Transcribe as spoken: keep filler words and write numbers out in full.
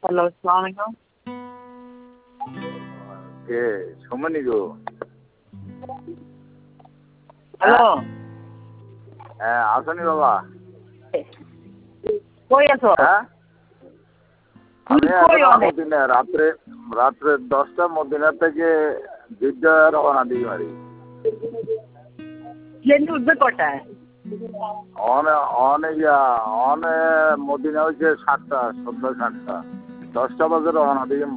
Hello, আসসালামু আলাইকুম। কে সমনি গো? হ্যালো। হ্যাঁ, আসনি বাবা? কই আছো? হ্যাঁ? আমি কই এখন অনে? মদিনা রাত্রে রাত্রে দশটা মদিনা থেকে জিদ্দা রওনা দিই মারি। প্লেন উঠবে কটায়? অনে অনে ইয়া অনে মদিনা হচ্ছে সাতটা সন্ধ্যা সাতটা দশটা বাজে রওনা দিই।